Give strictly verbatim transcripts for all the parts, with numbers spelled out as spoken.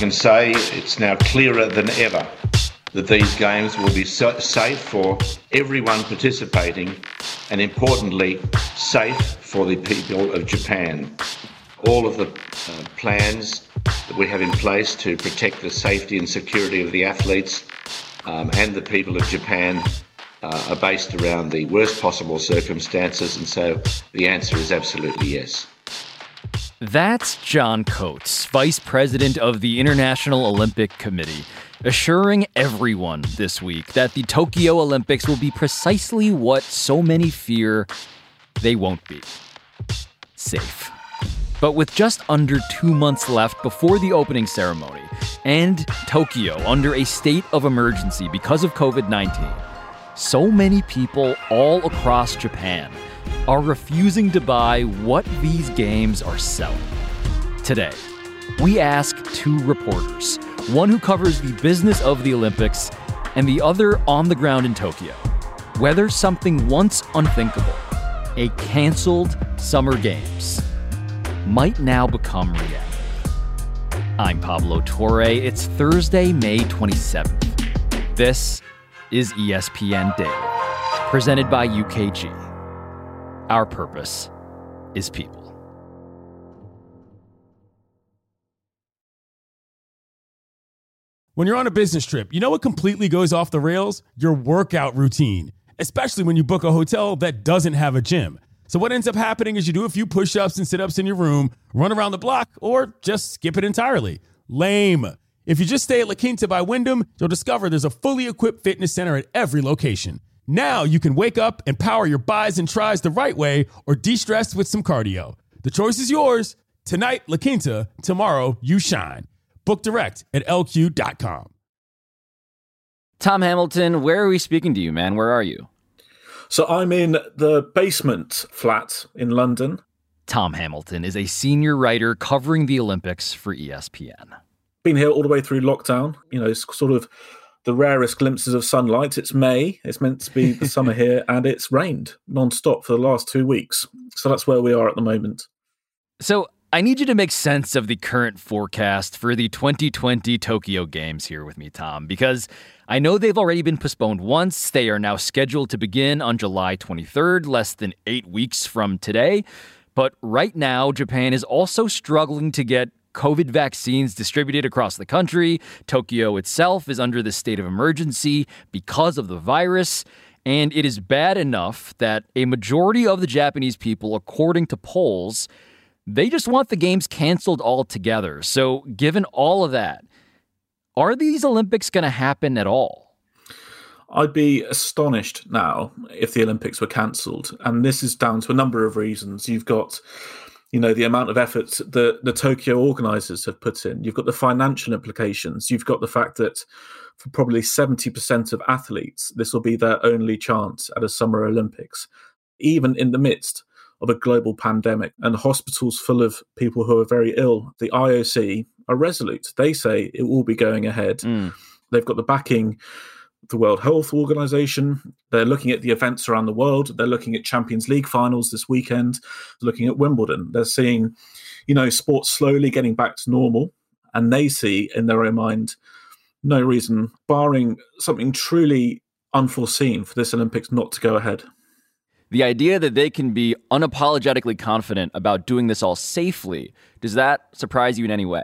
can say it's now clearer than ever that these games will be so safe for everyone participating and, importantly, safe for the people of Japan. All of the uh, plans that we have in place to protect the safety and security of the athletes um, and the people of Japan uh, are based around the worst possible circumstances, and so the answer is absolutely yes. That's John Coates, Vice President of the International Olympic Committee, assuring everyone this week that the Tokyo Olympics will be precisely what so many fear they won't be: safe. But with just under two months left before the opening ceremony, and Tokyo under a state of emergency because of covid nineteen, so many people all across Japan are refusing to buy what these games are selling. Today, we ask two reporters, one who covers the business of the Olympics and the other on the ground in Tokyo, whether something once unthinkable, a canceled Summer Games, might now become reality. I'm Pablo Torre. It's Thursday, May twenty-seventh. This is E S P N Daily, presented by U K G. Our purpose is people. When you're on a business trip, you know what completely goes off the rails? Your workout routine, especially when you book a hotel that doesn't have a gym. So what ends up happening is you do a few push-ups and sit-ups in your room, run around the block, or just skip it entirely. Lame. If you just stay at La Quinta by Wyndham, you'll discover there's a fully equipped fitness center at every location. Now you can wake up and power your buys and tries the right way or de-stress with some cardio. The choice is yours. Tonight, La Quinta. Tomorrow, you shine. Book direct at L Q dot com. Tom Hamilton, where are we speaking to you, man? Where are you? So I'm in the basement flat in London. Tom Hamilton is a senior writer covering the Olympics for E S P N. Been here all the way through lockdown. You know, it's sort of the rarest glimpses of sunlight. It's May. It's meant to be the summer here, and it's rained non-stop for the last two weeks. So that's where we are at the moment. So I need you to make sense of the current forecast for the twenty twenty Tokyo Games here with me, Tom, because I know they've already been postponed once. They are now scheduled to begin on July twenty-third, less than eight weeks from today. But right now, Japan is also struggling to get COVID vaccines distributed across the country. Tokyo itself is under the state of emergency because of the virus. And it is bad enough that a majority of the Japanese people, according to polls, they just want the games canceled altogether. So given all of that, are these Olympics going to happen at all? I'd be astonished now if the Olympics were cancelled. And this is down to a number of reasons. You've got, you know, the amount of effort that the Tokyo organisers have put in. You've got the financial implications. You've got the fact that for probably seventy percent of athletes, this will be their only chance at a Summer Olympics, even in the midst of a global pandemic and hospitals full of people who are very ill. The I O C are resolute. They say it will be going ahead. Mm. They've got the backing of the World Health Organization. They're looking at the events around the world. They're looking at Champions League finals this weekend, looking at Wimbledon. They're seeing, you know, sports slowly getting back to normal. And they see in their own mind no reason, barring something truly unforeseen, for this Olympics not to go ahead. The idea that they can be unapologetically confident about doing this all safely, does that surprise you in any way?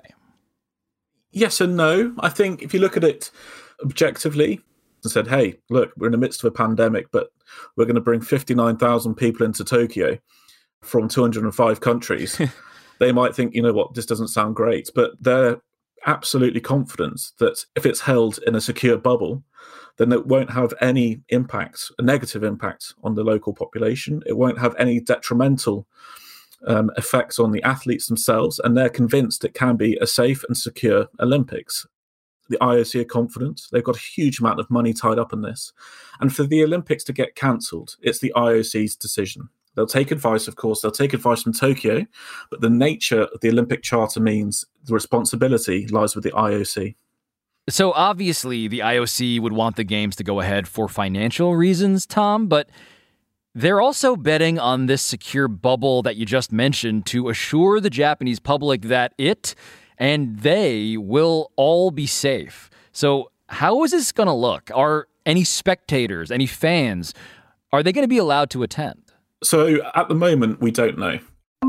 Yes and no. I think if you look at it objectively and said, hey, look, we're in the midst of a pandemic, but we're going to bring fifty-nine thousand people into Tokyo from two hundred five countries, they might think, you know what, this doesn't sound great. But they're absolutely confident that if it's held in a secure bubble, then it won't have any impact, a negative impact on the local population. It won't have any detrimental um, effects on the athletes themselves. And they're convinced it can be a safe and secure Olympics. The I O C are confident. They've got a huge amount of money tied up in this. And for the Olympics to get cancelled, it's the I O C's decision. They'll take advice, of course. They'll take advice from Tokyo. But the nature of the Olympic Charter means the responsibility lies with the I O C. So obviously the I O C would want the games to go ahead for financial reasons, Tom, but they're also betting on this secure bubble that you just mentioned to assure the Japanese public that it and they will all be safe. So how is this going to look? Are any spectators, any fans, are they going to be allowed to attend? So at the moment, we don't know.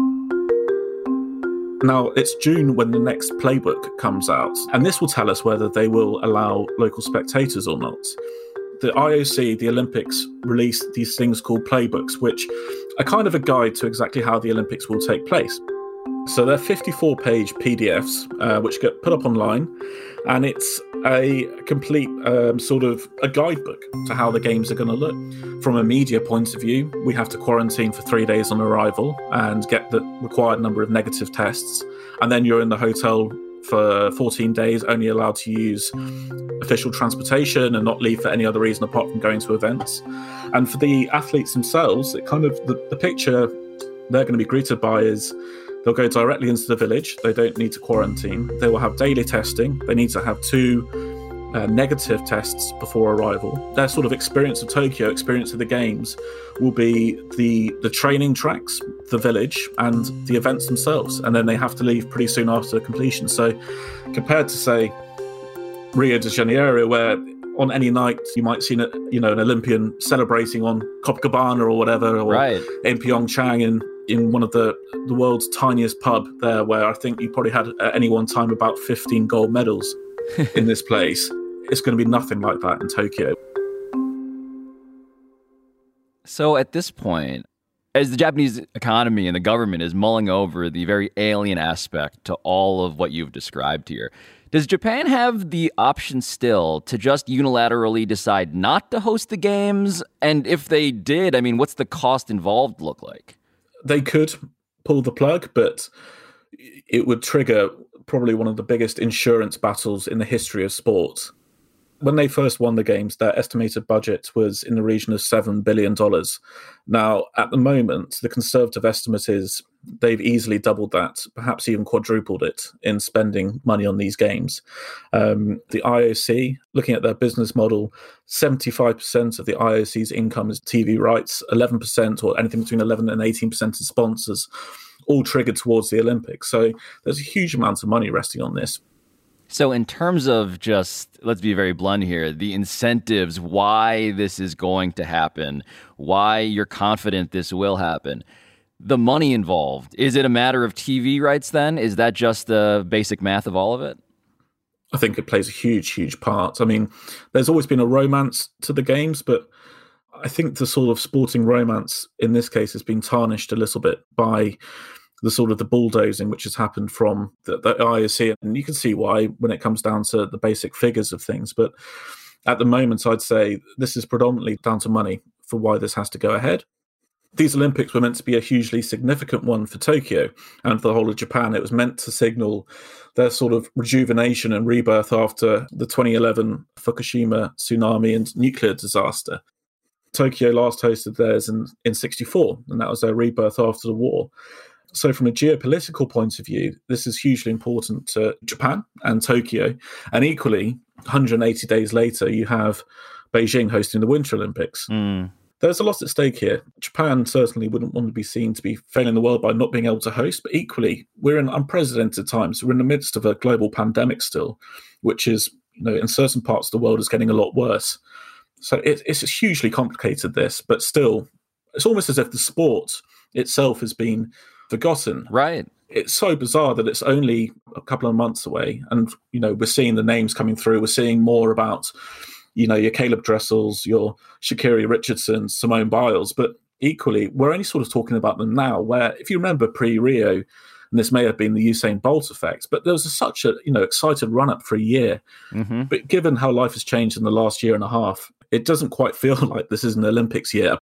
Now, it's June when the next playbook comes out, and this will tell us whether they will allow local spectators or not. The I O C, the Olympics, released these things called playbooks, which are kind of a guide to exactly how the Olympics will take place. So they're fifty-four page P D Fs, uh, which get put up online, and it's a complete um, sort of a guidebook to how the games are going to look. From a media point of view, we have to quarantine for three days on arrival and get the required number of negative tests, and then you're in the hotel for fourteen days, only allowed to use official transportation and not leave for any other reason apart from going to events. And for the athletes themselves, it kind of the, the picture they're going to be greeted by is they'll go directly into the village. They don't need to quarantine. They will have daily testing. They need to have two uh, negative tests before arrival. Their sort of experience of Tokyo, experience of the games, will be the the training tracks, the village, and the events themselves. And then they have to leave pretty soon after completion. So compared to, say, Rio de Janeiro, where on any night you might see you know, an Olympian celebrating on Copacabana or whatever, or right. in Pyeongchang in, in one of the, the world's tiniest pub there, where I think you probably had at any one time about fifteen gold medals in this place. It's going to be nothing like that in Tokyo. So at this point, as the Japanese economy and the government is mulling over the very alien aspect to all of what you've described here, does Japan have the option still to just unilaterally decide not to host the games? And if they did, I mean, what's the cost involved look like? They could pull the plug, but it would trigger probably one of the biggest insurance battles in the history of sport. When they first won the games, their estimated budget was in the region of seven billion dollars. Now, at the moment, the conservative estimate is they've easily doubled that, perhaps even quadrupled it in spending money on these games. Um, the I O C, looking at their business model, seventy-five percent of the I O C's income is T V rights, eleven percent or anything between eleven and eighteen percent is sponsors, all triggered towards the Olympics. So there's a huge amount of money resting on this. So in terms of just, let's be very blunt here, the incentives, why this is going to happen, why you're confident this will happen, the money involved, is it a matter of T V rights then? Is that just the basic math of all of it? I think it plays a huge, huge part. I mean, there's always been a romance to the games, but I think the sort of sporting romance in this case has been tarnished a little bit by the sort of the bulldozing which has happened from the, the I O C. And you can see why when it comes down to the basic figures of things. But at the moment, I'd say this is predominantly down to money for why this has to go ahead. These Olympics were meant to be a hugely significant one for Tokyo and for the whole of Japan. It was meant to signal their sort of rejuvenation and rebirth after the twenty eleven Fukushima tsunami and nuclear disaster. Tokyo last hosted theirs in, in sixty-four, and that was their rebirth after the war. So from a geopolitical point of view, this is hugely important to Japan and Tokyo. And equally, one hundred eighty days later, you have Beijing hosting the Winter Olympics. Mm. There's a lot at stake here. Japan certainly wouldn't want to be seen to be failing the world by not being able to host, but equally, we're in unprecedented times. We're in the midst of a global pandemic still, which is, you know, in certain parts of the world is getting a lot worse. So it, it's hugely complicated, this, but still, it's almost as if the sport itself has been forgotten. Right. It's so bizarre that it's only a couple of months away, and you know we're seeing the names coming through. We're seeing more about, you know, your Caleb Dressels, your Sha'Carri Richardson, Simone Biles, but equally we're only sort of talking about them now. Where if you remember pre-Rio, and this may have been the Usain Bolt effect, but there was a, such a you know excited run up for a year. Mm-hmm. But given how life has changed in the last year and a half, it doesn't quite feel like this is an Olympics year.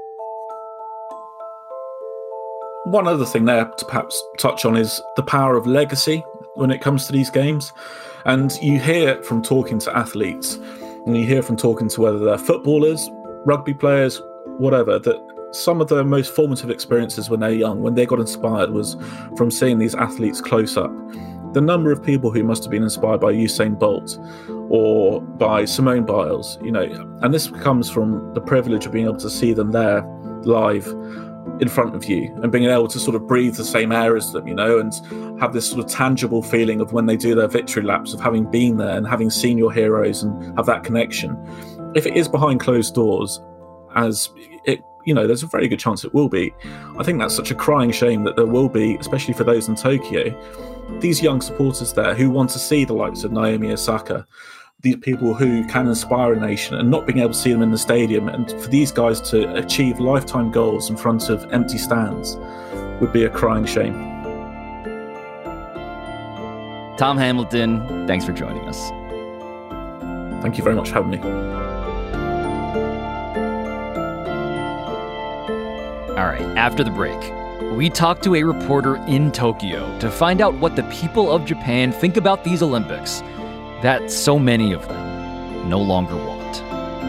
One other thing there to perhaps touch on is the power of legacy when it comes to these games. And you hear from talking to athletes, and you hear from talking to whether they're footballers, rugby players, whatever, that some of their most formative experiences when they're young, when they got inspired, was from seeing these athletes close up. The number of people who must have been inspired by Usain Bolt or by Simone Biles, you know, and this comes from the privilege of being able to see them there live in front of you and being able to sort of breathe the same air as them, you know, and have this sort of tangible feeling of when they do their victory laps, of having been there and having seen your heroes and have that connection. If it is behind closed doors, as it, you know, there's a very good chance it will be, I think that's such a crying shame that there will be, especially for those in Tokyo, these young supporters there who want to see the likes of Naomi Osaka, these people who can inspire a nation, and not being able to see them in the stadium, and for these guys to achieve lifetime goals in front of empty stands would be a crying shame. Tom Hamilton, thanks for joining us. Thank you very much for having me. All right, after the break, we talk to a reporter in Tokyo to find out what the people of Japan think about these Olympics that so many of them no longer want.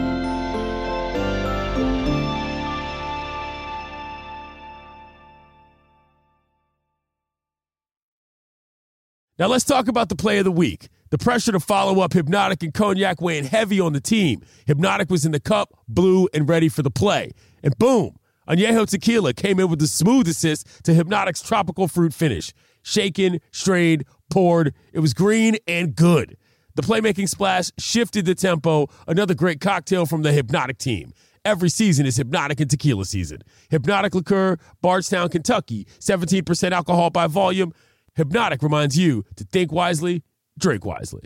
Now let's talk about the play of the week. The pressure to follow up Hypnotic and Cognac weighing heavy on the team. Hypnotic was in the cup, blue, and ready for the play. And boom, Añejo Tequila came in with a smooth assist to Hypnotic's tropical fruit finish. Shaken, strained, poured. It was green and good. The playmaking splash shifted the tempo. Another great cocktail from the Hypnotic team. Every season is Hypnotic and Tequila season. Hypnotic Liqueur, Bardstown, Kentucky, seventeen percent alcohol by volume. Hypnotic reminds you to think wisely, drink wisely.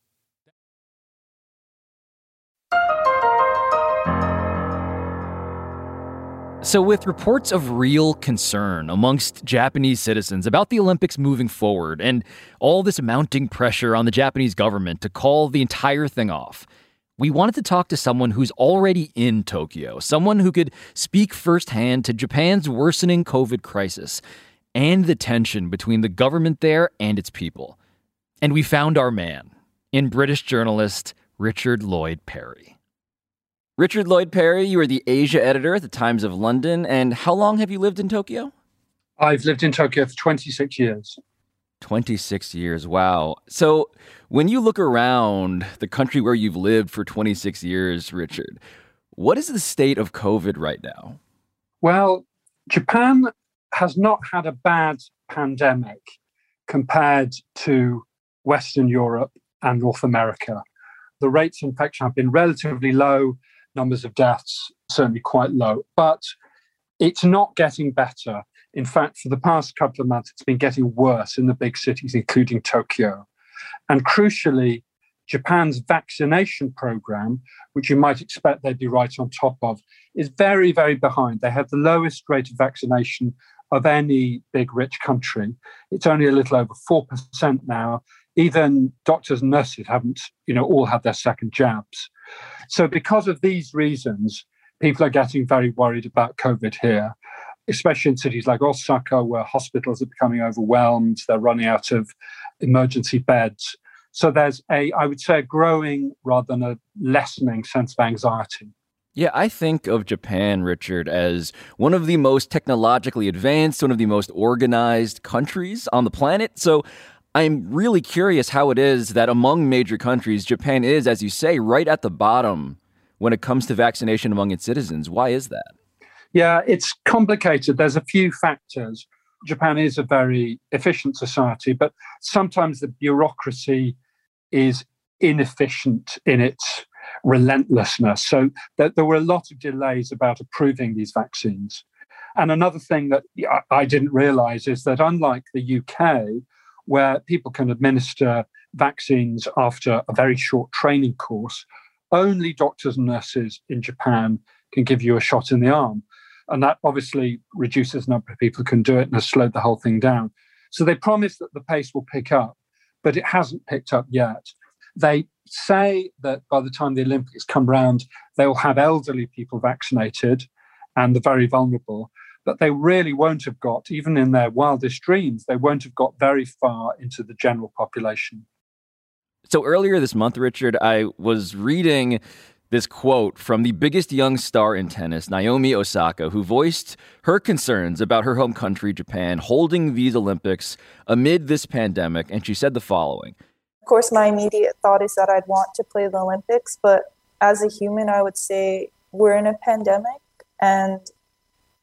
So with reports of real concern amongst Japanese citizens about the Olympics moving forward and all this mounting pressure on the Japanese government to call the entire thing off, we wanted to talk to someone who's already in Tokyo, someone who could speak firsthand to Japan's worsening COVID crisis and the tension between the government there and its people. And we found our man in British journalist Richard Lloyd Parry. Richard Lloyd Parry, you are the Asia editor at the Times of London. And how long have you lived in Tokyo? I've lived in Tokyo for twenty-six years. twenty-six years, wow. So when you look around the country where you've lived for twenty-six years, Richard, what is the state of COVID right now? Well, Japan has not had a bad pandemic compared to Western Europe and North America. The rates of infection have been relatively low. Numbers of deaths certainly quite low, but it's not getting better. In fact, for the past couple of months, it's been getting worse in the big cities, including Tokyo. And crucially, Japan's vaccination program, which you might expect they'd be right on top of, is very, very behind. They have the lowest rate of vaccination of any big, rich country. It's only a little over four percent now. Even doctors and nurses haven't, you know, all had their second jabs. So because of these reasons, people are getting very worried about COVID here, especially in cities like Osaka, where hospitals are becoming overwhelmed. They're running out of emergency beds. So there's a, I would say, a growing rather than a lessening sense of anxiety. Yeah, I think of Japan, Richard, as one of the most technologically advanced, one of the most organized countries on the planet. So I'm really curious how it is that among major countries, Japan is, as you say, right at the bottom when it comes to vaccination among its citizens. Why is that? Yeah, it's complicated. There's a few factors. Japan is a very efficient society, but sometimes the bureaucracy is inefficient in its relentlessness. So that there were a lot of delays about approving these vaccines. And another thing that I didn't realize is that unlike the U K, where people can administer vaccines after a very short training course, only doctors and nurses in Japan can give you a shot in the arm. And that obviously reduces the number of people who can do it and has slowed the whole thing down. So they promise that the pace will pick up, but it hasn't picked up yet. They say that by the time the Olympics come round, they will have elderly people vaccinated and the very vulnerable, but they really won't have got, even in their wildest dreams, they won't have got very far into the general population. So earlier this month, Richard, I was reading this quote from the biggest young star in tennis, Naomi Osaka, who voiced her concerns about her home country, Japan, holding these Olympics amid this pandemic. And she said the following. Of course, my immediate thought is that I'd want to play the Olympics, but as a human, I would say we're in a pandemic and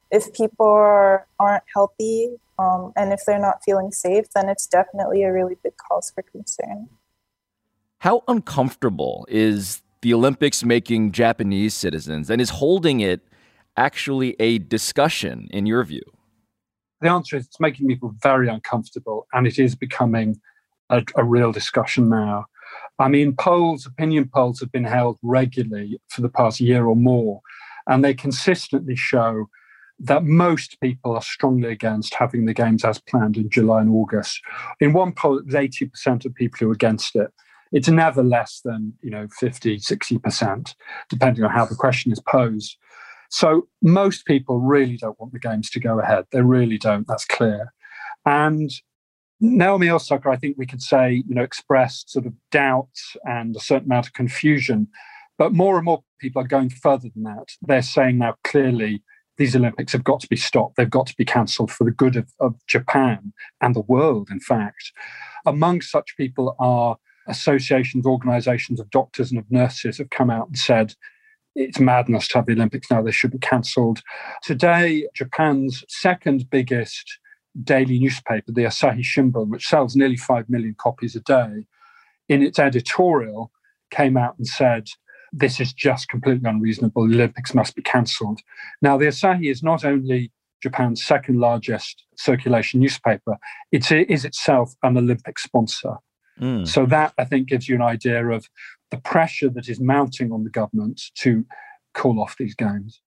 if people are, aren't healthy um, and if they're not feeling safe, then it's definitely a really big cause for concern. How uncomfortable is the Olympics making Japanese citizens, and is holding it actually a discussion in your view? The answer is it's making people very uncomfortable, and it is becoming a, a real discussion now. I mean, polls, opinion polls have been held regularly for the past year or more, and they consistently show that most people are strongly against having the Games as planned in July and August. In one poll, it was eighty percent of people who are against it. It's never less than, you know, fifty, sixty percent, depending on how the question is posed. So most people really don't want the Games to go ahead. They really don't. That's clear. And Naomi Osaka, I think we could say, you know, expressed sort of doubts and a certain amount of confusion. But more and more people are going further than that. They're saying now clearly these Olympics have got to be stopped. They've got to be cancelled for the good of, of Japan and the world, in fact. Among such people are associations, organisations of doctors and of nurses have come out and said it's madness to have the Olympics now, they should be cancelled. Today, Japan's second biggest daily newspaper, the Asahi Shimbun, which sells nearly five million copies a day, in its editorial came out and said, this is just completely unreasonable, the Olympics must be cancelled. Now, the Asahi is not only Japan's second largest circulation newspaper, it is itself an Olympic sponsor. Mm. So that, I think, gives you an idea of the pressure that is mounting on the government to call off these games.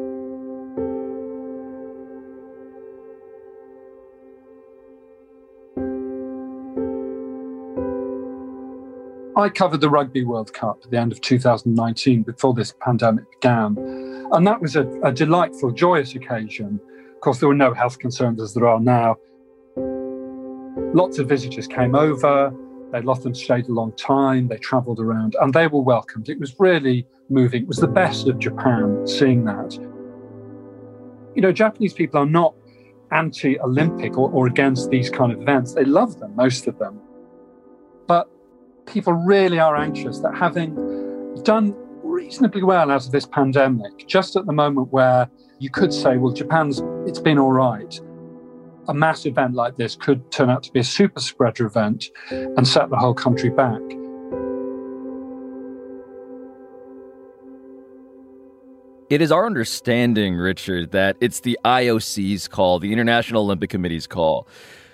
I covered the Rugby World Cup at the end of two thousand nineteen, before this pandemic began. And that was a, a delightful, joyous occasion. Of course, there were no health concerns as there are now. Lots of visitors came over. They, a lot of them stayed a long time. They travelled around and they were welcomed. It was really moving. It was the best of Japan, seeing that. You know, Japanese people are not anti-Olympic or, or against these kind of events. They love them, most of them. But people really are anxious that having done reasonably well out of this pandemic, just at the moment where you could say, well, Japan's, it's been all right, a mass event like this could turn out to be a super spreader event and set the whole country back. It is our understanding, Richard, that it's the I O C's call, the International Olympic Committee's call,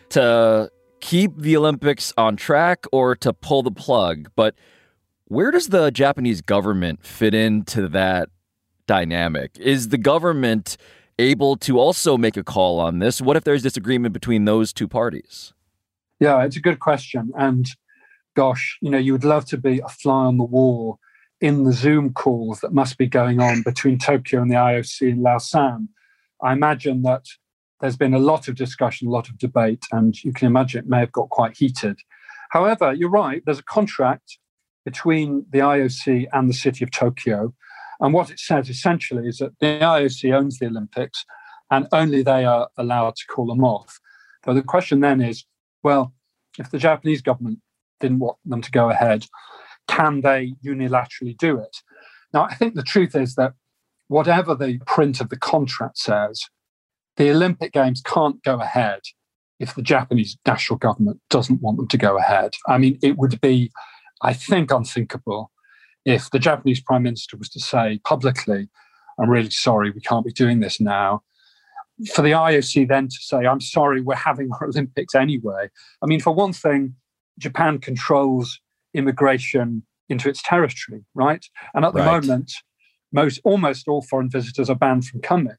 to keep the Olympics on track or to pull the plug. But where does the Japanese government fit into that dynamic? Is the government able to also make a call on this? What if there's disagreement between those two parties? Yeah, it's a good question. And gosh, you know, you would love to be a fly on the wall in the Zoom calls that must be going on between Tokyo and the I O C in Lausanne. I imagine that there's been a lot of discussion, a lot of debate, and you can imagine it may have got quite heated. However, you're right, there's a contract between the I O C and the city of Tokyo. And what it says essentially is that the I O C owns the Olympics and only they are allowed to call them off. So the question then is, well, if the Japanese government didn't want them to go ahead, can they unilaterally do it? Now, I think the truth is that whatever the print of the contract says, the Olympic Games can't go ahead if the Japanese national government doesn't want them to go ahead. I mean, it would be, I think, unthinkable if the Japanese Prime Minister was to say publicly, I'm really sorry, we can't be doing this now. For the I O C then to say, I'm sorry, we're having our Olympics anyway. I mean, for one thing, Japan controls immigration into its territory, right? And at the right. moment, most almost all foreign visitors are banned from coming.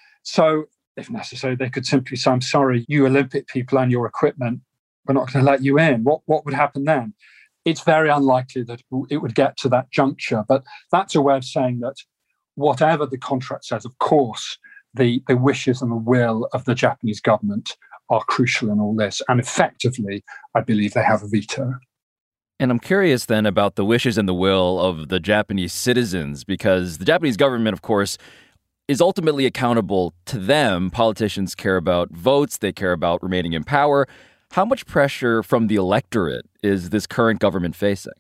So if necessary, they could simply say, I'm sorry, you Olympic people and your equipment, we're not going to let you in. What, what would happen then? It's very unlikely that it would get to that juncture. But that's a way of saying that whatever the contract says, of course, the, the wishes and the will of the Japanese government are crucial in all this. And effectively, I believe they have a veto. And I'm curious then about the wishes and the will of the Japanese citizens, because the Japanese government, of course, is ultimately accountable to them. Politicians care about votes. They care about remaining in power. How much pressure from the electorate is this current government facing?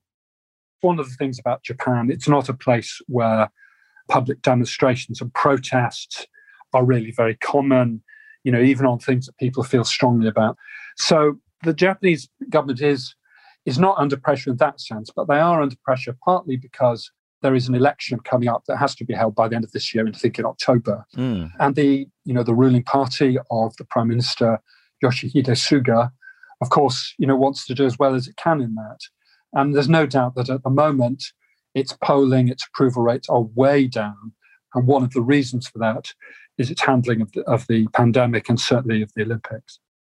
One of the things about Japan, it's not a place where public demonstrations and protests are really very common, you know, even on things that people feel strongly about. So the Japanese government is is not under pressure in that sense, but they are under pressure partly because there is an election coming up that has to be held by the end of this year, I think in October. Mm. And the, you know, the ruling party of the Prime Minister, Yoshihide Suga, of course, you know, wants to do as well as it can in that. And there's no doubt that at the moment, its polling, its approval rates are way down. And one of the reasons for that is its handling of the, of the pandemic and certainly of the Olympics.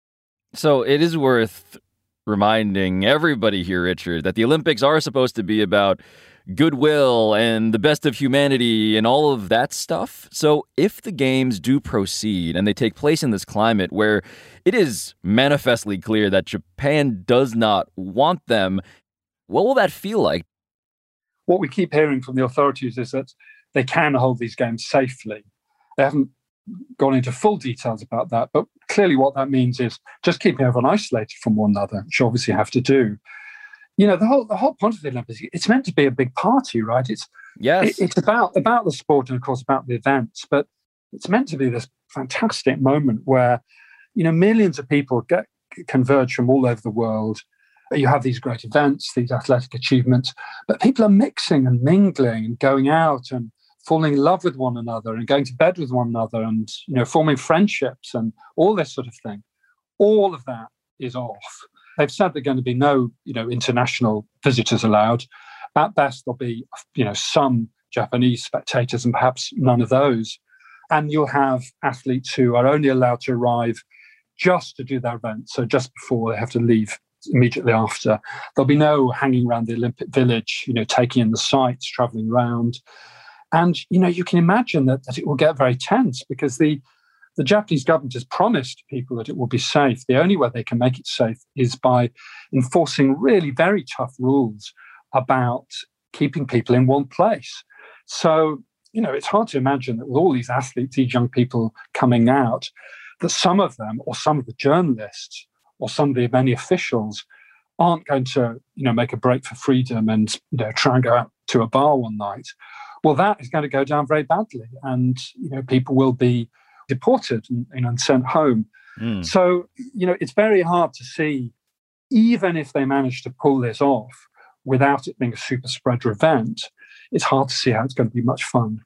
So it is worth reminding everybody here, Richard, that the Olympics are supposed to be about goodwill and the best of humanity and all of that stuff. So if the games do proceed and they take place in this climate where it is manifestly clear that Japan does not want them, what will that feel like? What we keep hearing from the authorities is that they can hold these games safely. They haven't gone into full details about that, but clearly what that means is just keeping everyone isolated from one another, which you obviously have to do. You know, the whole the whole point of the Olympics, it's meant to be a big party, right? It's yes. it, it's about about the sport and, of course, about the events, but it's meant to be this fantastic moment where, you know, millions of people get converge from all over the world. You have these great events, these athletic achievements, but people are mixing and mingling and going out and falling in love with one another and going to bed with one another and, you know, forming friendships and all this sort of thing. All of that is off. They've said there are going to be no, you know, international visitors allowed. At best, there'll be, you know, some Japanese spectators and perhaps none of those. And you'll have athletes who are only allowed to arrive just to do their event. So just before they have to leave immediately after. There'll be no hanging around the Olympic Village, you know, taking in the sights, traveling around. And, you know, you can imagine that, that it will get very tense because the The Japanese government has promised people that it will be safe. The only way they can make it safe is by enforcing really very tough rules about keeping people in one place. So, you know, it's hard to imagine that with all these athletes, these young people coming out, that some of them or some of the journalists or some of the many officials aren't going to, you know, make a break for freedom and, you know, try and go out to a bar one night. Well, that is going to go down very badly. And, you know, people will be deported and, you know, and sent home. Mm. So, you know, it's very hard to see, even if they manage to pull this off without it being a super spreader event, it's hard to see how it's going to be much fun.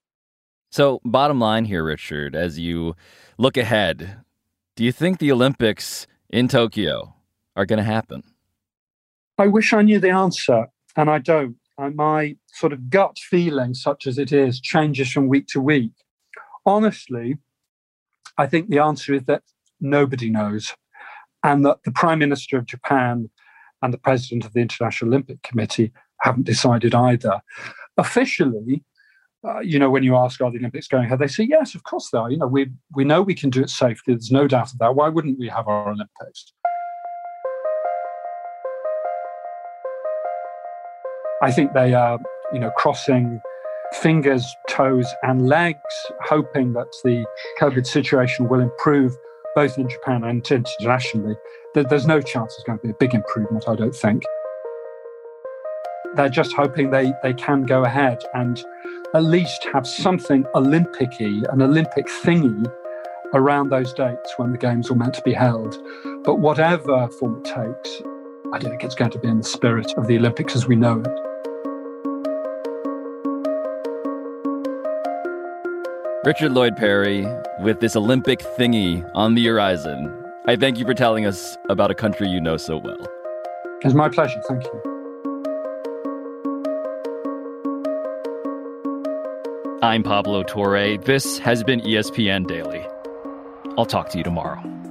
So, bottom line here, Richard, as you look ahead, do you think the Olympics in Tokyo are going to happen? I wish I knew the answer, and I don't. My sort of gut feeling, such as it is, changes from week to week. Honestly, I think the answer is that nobody knows, and that the Prime Minister of Japan and the President of the International Olympic Committee haven't decided either. Officially, uh, you know, when you ask, are the Olympics going ahead, they say, yes, of course they are. You know, we we know we can do it safely. There's no doubt of that. Why wouldn't we have our Olympics? I think they are, you know, crossing fingers, toes, and legs, hoping that the COVID situation will improve both in Japan and internationally. There's no chance there's going to be a big improvement, I don't think. They're just hoping they, they can go ahead and at least have something Olympic-y, an Olympic thingy, around those dates when the Games were meant to be held. But whatever form it takes, I don't think it's going to be in the spirit of the Olympics as we know it. Richard Lloyd Perry, with this Olympic thingy on the horizon, I thank you for telling us about a country you know so well. It's my pleasure. Thank you. I'm Pablo Torre. This has been E S P N Daily. I'll talk to you tomorrow.